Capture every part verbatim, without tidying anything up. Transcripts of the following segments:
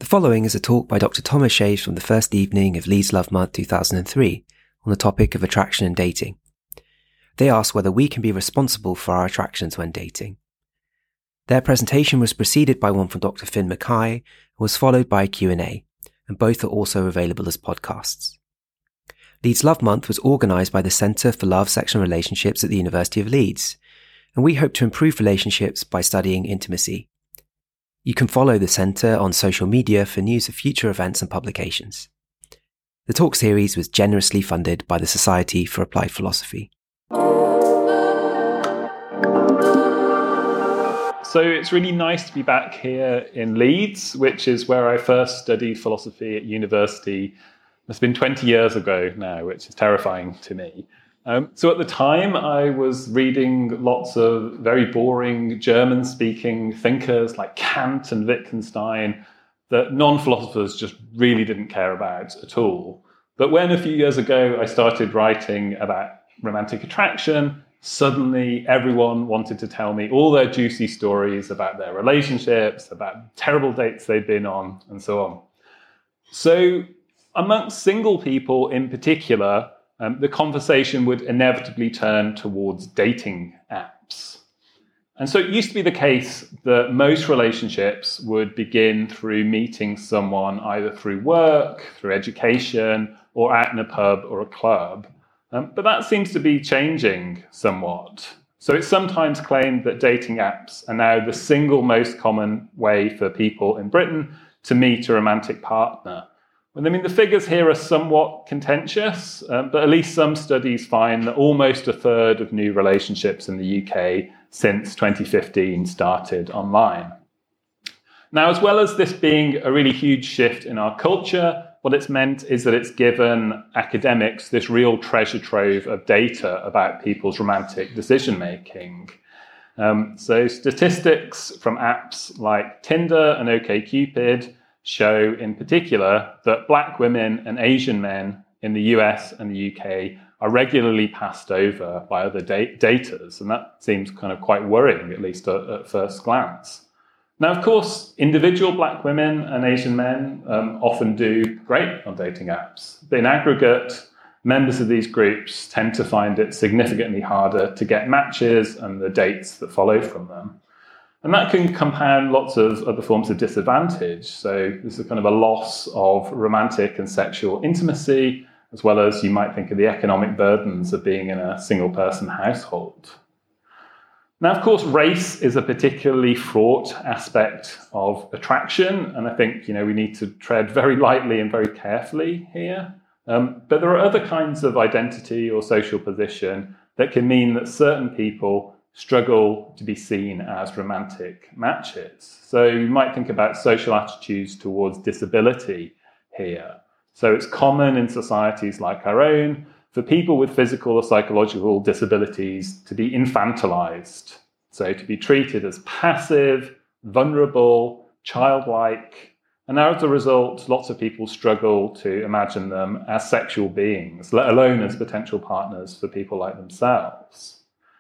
following is a talk by Doctor Thomas Shaves from the first evening of Leeds Love Month two thousand three on the topic of attraction and dating. They ask whether we can be responsible for our attractions when dating. Their presentation was preceded by one from Doctor Finn Mackay and was followed by a Q and A, and both are also available as podcasts. Leeds Love Month was organised by the Centre for Love, Sex and Relationships at the University of Leeds, and we hope to improve relationships by studying intimacy. You can follow the Centre on social media for news of future events and publications. The talk series was generously funded by the Society for Applied Philosophy. So it's really nice to be back here in Leeds, which is where I first studied philosophy at university. It's been twenty years ago now, which is terrifying to me. Um, so at the time, I was reading lots of very boring German-speaking thinkers like Kant and Wittgenstein that non-philosophers just really didn't care about at all. But when a few years ago I started writing about romantic attraction, suddenly everyone wanted to tell me all their juicy stories about their relationships, about terrible dates they'd been on, and so on. So amongst single people in particular, Um, the conversation would inevitably turn towards dating apps. And so it used to be the case that most relationships would begin through meeting someone either through work, through education, or out in a pub or a club. Um, but that seems to be changing somewhat. So it's sometimes claimed that dating apps are now the single most common way for people in Britain to meet a romantic partner. I mean, the figures here are somewhat contentious, um, but at least some studies find that almost a third of new relationships in the U K since twenty fifteen started online. Now, as well as this being a really huge shift in our culture, what it's meant is that it's given academics this real treasure trove of data about people's romantic decision-making. Um, so statistics from apps like Tinder and OkCupid show in particular that Black women and Asian men in the U S and the U K are regularly passed over by other dat- daters, and that seems kind of quite worrying, at least at, at first glance. Now, of course, individual Black women and Asian men um, often do great on dating apps, but in aggregate, members of these groups tend to find it significantly harder to get matches and the dates that follow from them. And that can compound lots of other forms of disadvantage. So there's a kind of a loss of romantic and sexual intimacy, as well as you might think of the economic burdens of being in a single-person household. Now, of course, race is a particularly fraught aspect of attraction, and I think, you know, we need to tread very lightly and very carefully here. Um, but there are other kinds of identity or social position that can mean that certain people struggle to be seen as romantic matches. So you might think about social attitudes towards disability here. So it's common in societies like our own for people with physical or psychological disabilities to be infantilized. So to be treated as passive, vulnerable, childlike. And as a result, lots of people struggle to imagine them as sexual beings, let alone as potential partners for people like themselves.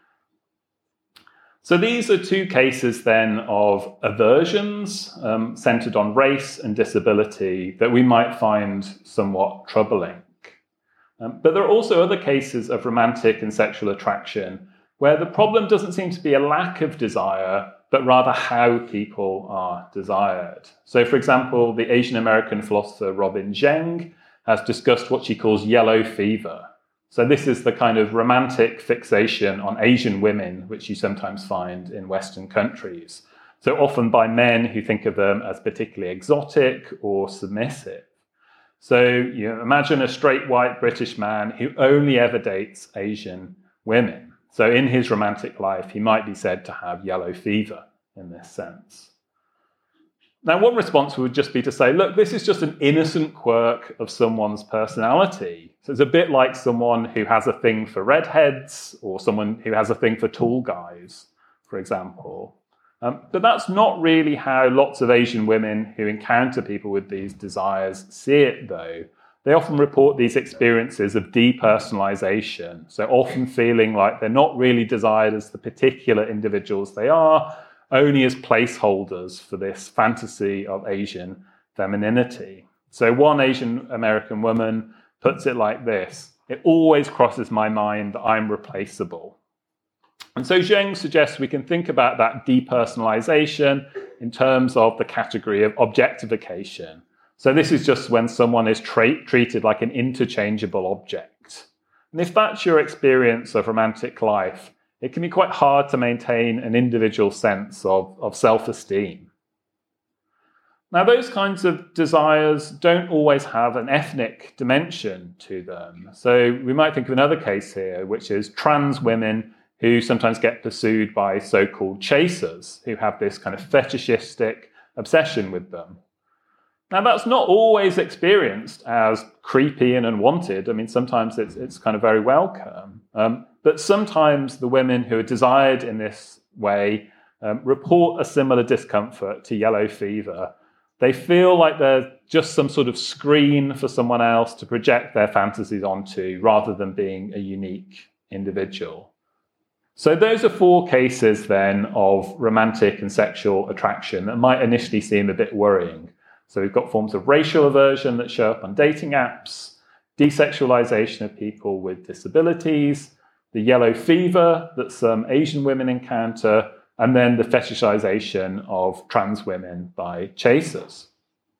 So these are two cases then of aversions um, centered on race and disability that we might find somewhat troubling. Um, but there are also other cases of romantic and sexual attraction where the problem doesn't seem to be a lack of desire, but rather how people are desired. So, for example, the Asian American philosopher Robin Zheng has discussed what she calls yellow fever. So this is the kind of romantic fixation on Asian women, which you sometimes find in Western countries. So often by men who think of them as particularly exotic or submissive. So you know, imagine a straight white British man who only ever dates Asian women. So in his romantic life, he might be said to have yellow fever in this sense. Now, one response would just be to say, look, this is just an innocent quirk of someone's personality. So it's a bit like someone who has a thing for redheads or someone who has a thing for tall guys, for example. Um, but that's not really how lots of Asian women who encounter people with these desires see it, though. They often report these experiences of depersonalization, so often feeling like they're not really desired as the particular individuals they are, only as placeholders for this fantasy of Asian femininity. So one Asian American woman puts it like this: it always crosses my mind that I'm replaceable. And so Zheng suggests we can think about that depersonalization in terms of the category of objectification. So this is just when someone is tra- treated like an interchangeable object. And if that's your experience of romantic life, it can be quite hard to maintain an individual sense of, of self-esteem. Now, those kinds of desires don't always have an ethnic dimension to them. So we might think of another case here, which is trans women who sometimes get pursued by so-called chasers, who have this kind of fetishistic obsession with them. Now, that's not always experienced as creepy and unwanted. I mean, sometimes it's, it's kind of very welcome. Um, but sometimes the women who are desired in this way um, report a similar discomfort to yellow fever. They feel like they're just some sort of screen for someone else to project their fantasies onto, rather than being a unique individual. So those are four cases then of romantic and sexual attraction that might initially seem a bit worrying. So we've got forms of racial aversion that show up on dating apps, desexualization of people with disabilities, the yellow fever that some Asian women encounter, and then the fetishization of trans women by chasers.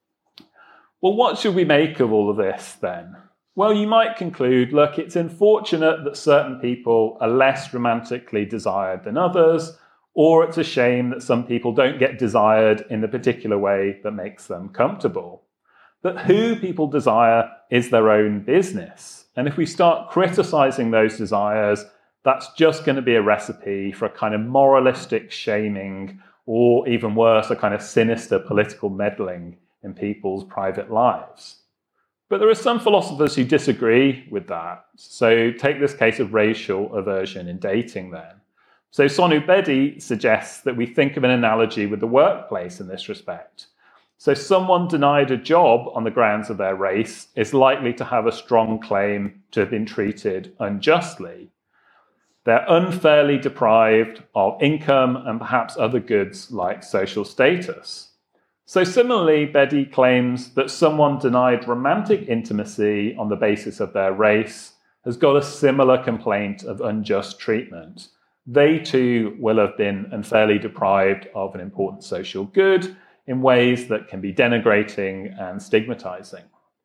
Well, what should we make of all of this then? Well, you might conclude, look, it's unfortunate that certain people are less romantically desired than others, or it's a shame that some people don't get desired in the particular way that makes them comfortable. But who people desire is their own business. And if we start criticizing those desires, that's just going to be a recipe for a kind of moralistic shaming, or even worse, a kind of sinister political meddling in people's private lives. But there are some philosophers who disagree with that. So take this case of racial aversion in dating then. So Sonu Bedi suggests that we think of an analogy with the workplace in this respect. So someone denied a job on the grounds of their race is likely to have a strong claim to have been treated unjustly. They're unfairly deprived of income and perhaps other goods like social status. So similarly, Bedi claims that someone denied romantic intimacy on the basis of their race has got a similar complaint of unjust treatment. They too will have been unfairly deprived of an important social good in ways that can be denigrating and stigmatizing.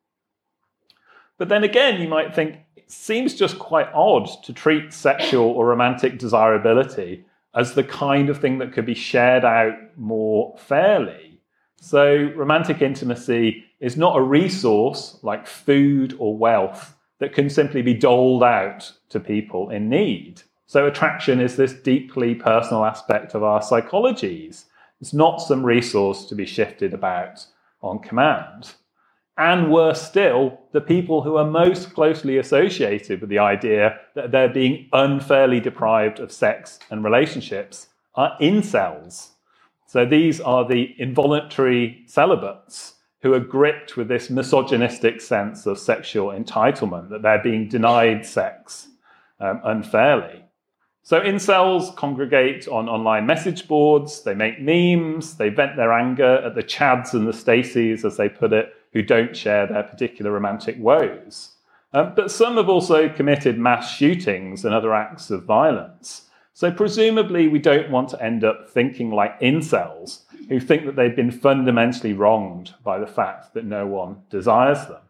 But then again, you might think it seems just quite odd to treat sexual or romantic desirability as the kind of thing that could be shared out more fairly. So romantic intimacy is not a resource like food or wealth that can simply be doled out to people in need. So attraction is this deeply personal aspect of our psychologies. It's not some resource to be shifted about on command. And worse still, the people who are most closely associated with the idea that they're being unfairly deprived of sex and relationships are incels. So these are the involuntary celibates who are gripped with this misogynistic sense of sexual entitlement, that they're being denied sex um, unfairly. So incels congregate on online message boards, they make memes, they vent their anger at the Chads and the Stacys, as they put it, who don't share their particular romantic woes. Um, but some have also committed mass shootings and other acts of violence. So presumably we don't want to end up thinking like incels, who think that they've been fundamentally wronged by the fact that no one desires them.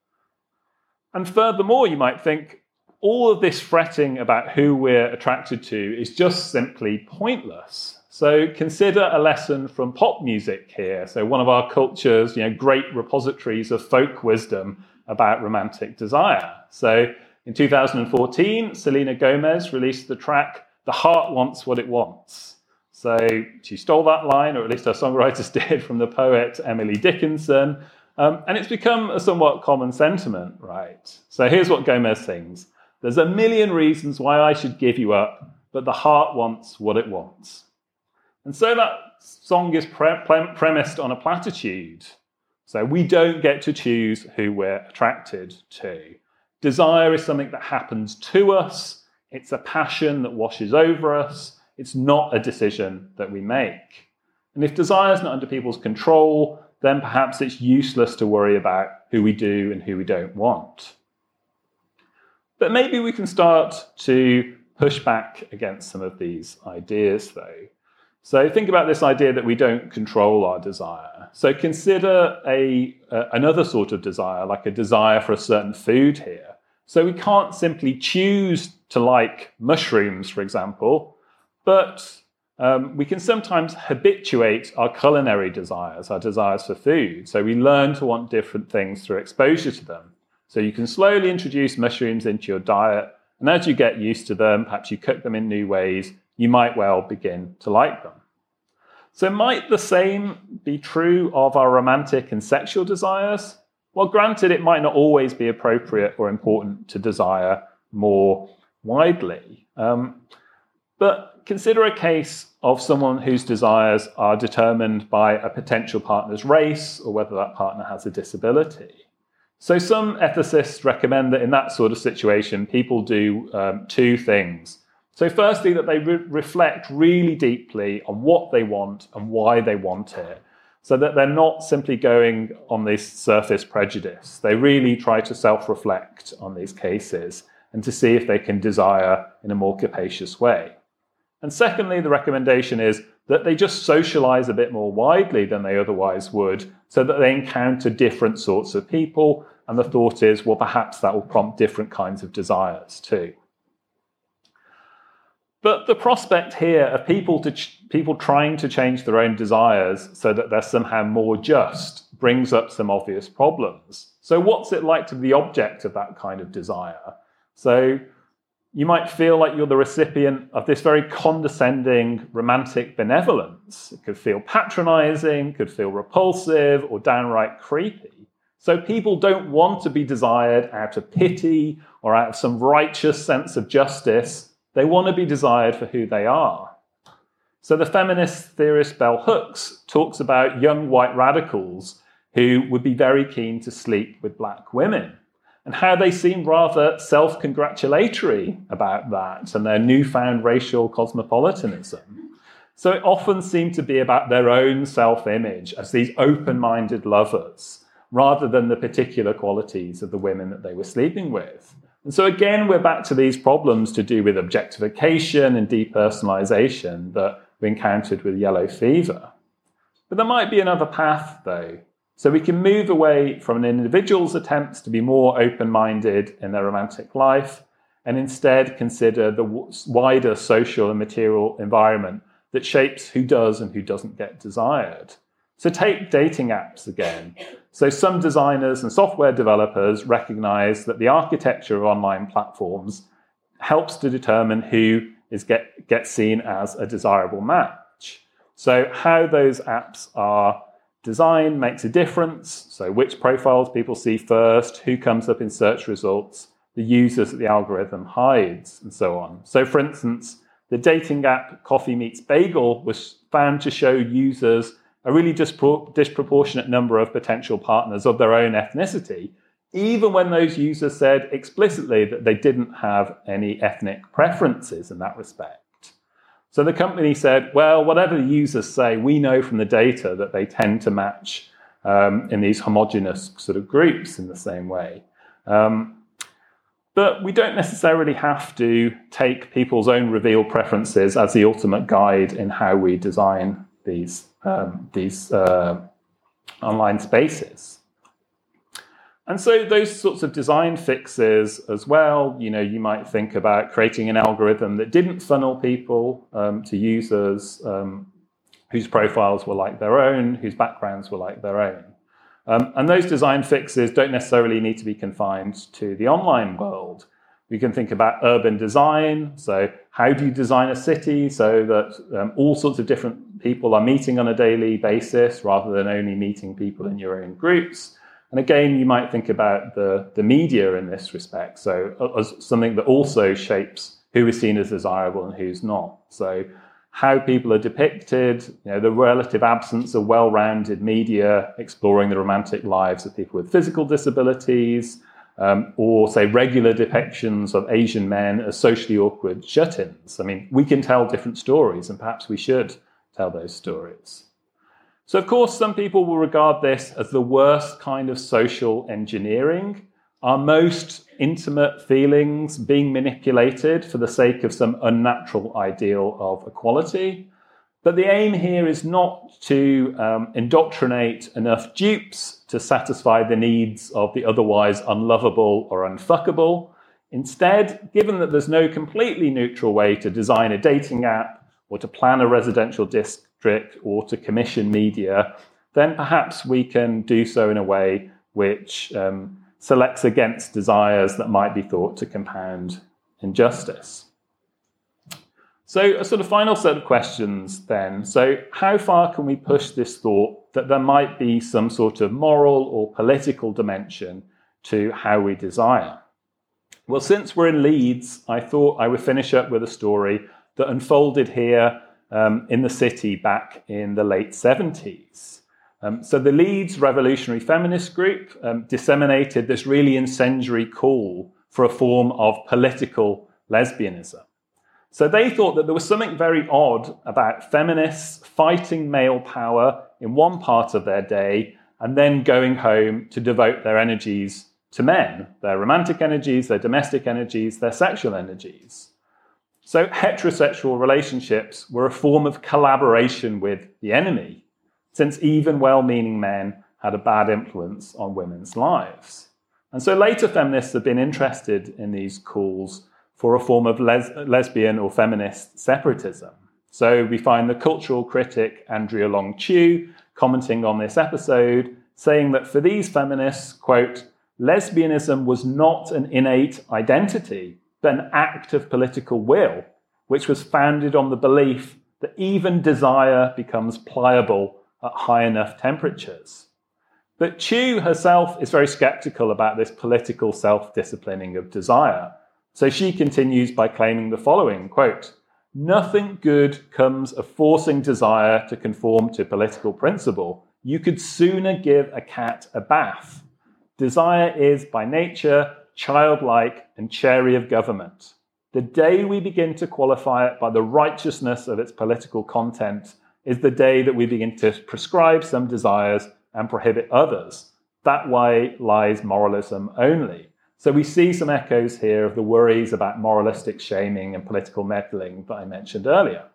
And furthermore, you might think, all of this fretting about who we're attracted to is just simply pointless. So consider a lesson from pop music here. So one of our culture's, you know, great repositories of folk wisdom about romantic desire. So in two thousand fourteen, Selena Gomez released the track "The Heart Wants What It Wants." So she stole that line, or at least her songwriters did, from the poet Emily Dickinson. Um, and it's become a somewhat common sentiment, right? So here's what Gomez sings. There's a million reasons why I should give you up, but the heart wants what it wants. And so that song is pre- pre- premised on a platitude. So we don't get to choose who we're attracted to. Desire is something that happens to us. It's a passion that washes over us. It's not a decision that we make. And if desire is not under people's control, then perhaps it's useless to worry about who we do and who we don't want. But maybe we can start to push back against some of these ideas, though. So think about this idea that we don't control our desire. So consider a uh, another sort of desire, like a desire for a certain food here. So we can't simply choose to like mushrooms, for example, but um, we can sometimes habituate our culinary desires, our desires for food. So we learn to want different things through exposure to them. So you can slowly introduce mushrooms into your diet, and as you get used to them, perhaps you cook them in new ways, you might well begin to like them. So might the same be true of our romantic and sexual desires? Well, granted, it might not always be appropriate or important to desire more widely. Um, but consider a case of someone whose desires are determined by a potential partner's race or whether that partner has a disability. So some ethicists recommend that in that sort of situation, people do um, two things. So firstly, that they re- reflect really deeply on what they want and why they want it, so that they're not simply going on this surface prejudice. They really try to self-reflect on these cases and to see if they can desire in a more capacious way. And secondly, the recommendation is that they just socialize a bit more widely than they otherwise would, so that they encounter different sorts of people. And the thought is, well, perhaps that will prompt different kinds of desires too. But the prospect here of people to ch- people trying to change their own desires so that they're somehow more just brings up some obvious problems. So what's it like to be the object of that kind of desire? So you might feel like you're the recipient of this very condescending romantic benevolence. It could feel patronizing, could feel repulsive, or downright creepy. So people don't want to be desired out of pity or out of some righteous sense of justice. They want to be desired for who they are. So the feminist theorist Bell Hooks talks about young white radicals who would be very keen to sleep with black women, and how they seem rather self-congratulatory about that and their newfound racial cosmopolitanism. So it often seemed to be about their own self-image as these open-minded lovers, rather than the particular qualities of the women that they were sleeping with. And so again, we're back to these problems to do with objectification and depersonalization that we encountered with yellow fever. But there might be another path, though. So we can move away from an individual's attempts to be more open-minded in their romantic life and instead consider the wider social and material environment that shapes who does and who doesn't get desired. So take dating apps again. So some designers and software developers recognize that the architecture of online platforms helps to determine who is get, gets seen as a desirable match. So how those apps are designed makes a difference. So which profiles people see first, who comes up in search results, the users that the algorithm hides, and so on. So for instance, the dating app Coffee Meets Bagel was found to show users a really dispro- disproportionate number of potential partners of their own ethnicity, even when those users said explicitly that they didn't have any ethnic preferences in that respect. So the company said, well, whatever the users say, we know from the data that they tend to match um, in these homogeneous sort of groups in the same way. Um, but we don't necessarily have to take people's own revealed preferences as the ultimate guide in how we design these Um, these uh, online spaces. And so those sorts of design fixes as well, you know, you might think about creating an algorithm that didn't funnel people um, to users um, whose profiles were like their own, whose backgrounds were like their own. Um, and those design fixes don't necessarily need to be confined to the online world. We can think about urban design. So how do you design a city so that um, all sorts of different people are meeting on a daily basis rather than only meeting people in your own groups? And again, you might think about the, the media in this respect. So as something that also shapes who is seen as desirable and who's not. So how people are depicted, you know, the relative absence of well-rounded media exploring the romantic lives of people with physical disabilities, Um, or say regular depictions of Asian men as socially awkward shut-ins. I mean, we can tell different stories, and perhaps we should tell those stories. So, of course, some people will regard this as the worst kind of social engineering, our most intimate feelings being manipulated for the sake of some unnatural ideal of equality. But the aim here is not to um, indoctrinate enough dupes to satisfy the needs of the otherwise unlovable or unfuckable. Instead, given that there's no completely neutral way to design a dating app or to plan a residential district or to commission media, then perhaps we can do so in a way which um, selects against desires that might be thought to compound injustice. So a sort of final set of questions then. So how far can we push this thought that there might be some sort of moral or political dimension to how we desire? Well, since we're in Leeds, I thought I would finish up with a story that unfolded here um, in the city back in the late seventies. Um, so the Leeds Revolutionary Feminist Group um, disseminated this really incendiary call for a form of political lesbianism. So they thought that there was something very odd about feminists fighting male power in one part of their day and then going home to devote their energies to men, their romantic energies, their domestic energies, their sexual energies. So heterosexual relationships were a form of collaboration with the enemy, since even well-meaning men had a bad influence on women's lives. And so later feminists have been interested in these calls for a form of les- lesbian or feminist separatism. So we find the cultural critic Andrea Long Chu commenting on this episode, saying that for these feminists, quote, lesbianism was not an innate identity, but an act of political will, which was founded on the belief that even desire becomes pliable at high enough temperatures. But Chu herself is very skeptical about this political self-disciplining of desire. So she continues by claiming the following, quote, nothing good comes of forcing desire to conform to political principle. You could sooner give a cat a bath. Desire is, by nature, childlike and chary of government. The day we begin to qualify it by the righteousness of its political content is the day that we begin to prescribe some desires and prohibit others. That way lies moralism only. So we see some echoes here of the worries about moralistic shaming and political meddling that I mentioned earlier.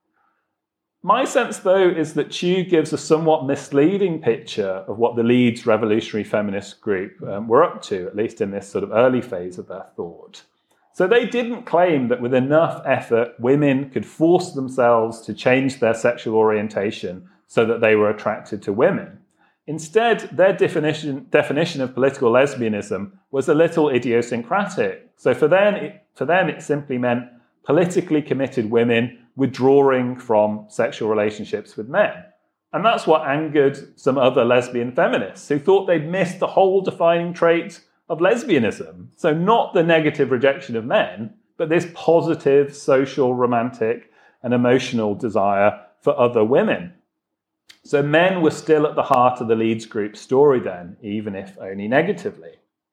My sense, though, is that Chu gives a somewhat misleading picture of what the Leeds Revolutionary Feminist Group um, were up to, at least in this sort of early phase of their thought. So they didn't claim that with enough effort, women could force themselves to change their sexual orientation so that they were attracted to women. Instead, their definition, definition of political lesbianism was a little idiosyncratic. So for them, it, for them, it simply meant politically committed women withdrawing from sexual relationships with men. And that's what angered some other lesbian feminists who thought they'd missed the whole defining trait of lesbianism. So not the negative rejection of men, but this positive social, romantic, and emotional desire for other women. So men were still at the heart of the Leeds Group story then, even if only negatively.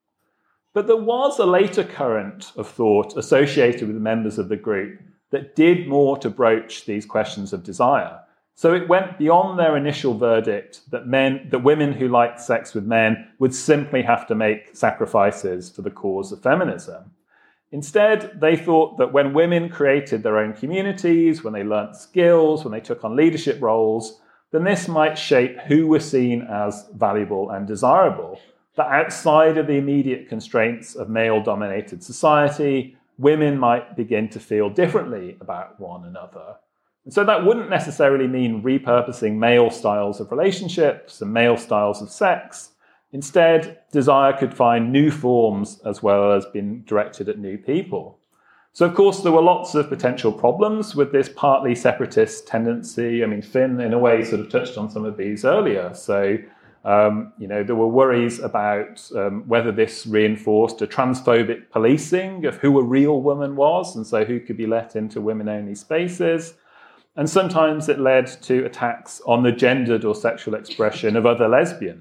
But there was a later current of thought associated with the members of the group that did more to broach these questions of desire. So it went beyond their initial verdict that men, that women who liked sex with men would simply have to make sacrifices for the cause of feminism. Instead, they thought that when women created their own communities, when they learnt skills, when they took on leadership roles, then this might shape who were seen as valuable and desirable. That outside of the immediate constraints of male-dominated society, women might begin to feel differently about one another. And so that wouldn't necessarily mean repurposing male styles of relationships and male styles of sex. Instead, desire could find new forms as well as being directed at new people. So, of course, there were lots of potential problems with this partly separatist tendency. I mean, Finn, in a way, sort of touched on some of these earlier. So, um, you know, there were worries about um, whether this reinforced a transphobic policing of who a real woman was, and so who could be let into women-only spaces. And sometimes it led to attacks on the gendered or sexual expression of other lesbians,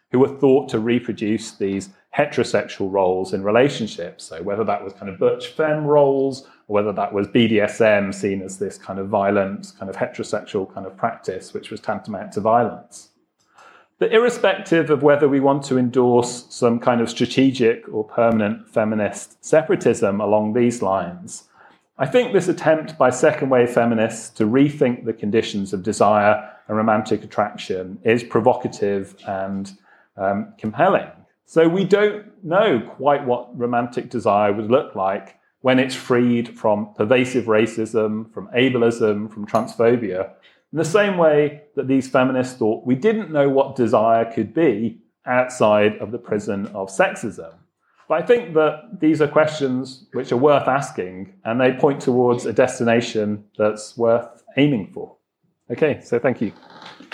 who were thought to reproduce these heterosexual roles in relationships. So whether that was kind of butch femme roles, or whether that was B D S M seen as this kind of violent, kind of heterosexual kind of practice, which was tantamount to violence. But irrespective of whether we want to endorse some kind of strategic or permanent feminist separatism along these lines, I think this attempt by second-wave feminists to rethink the conditions of desire and romantic attraction is provocative and um, compelling. So we don't know quite what romantic desire would look like when it's freed from pervasive racism, from ableism, from transphobia, in the same way that these feminists thought we didn't know what desire could be outside of the prison of sexism. But I think that these are questions which are worth asking, and they point towards a destination that's worth aiming for. Okay, so thank you.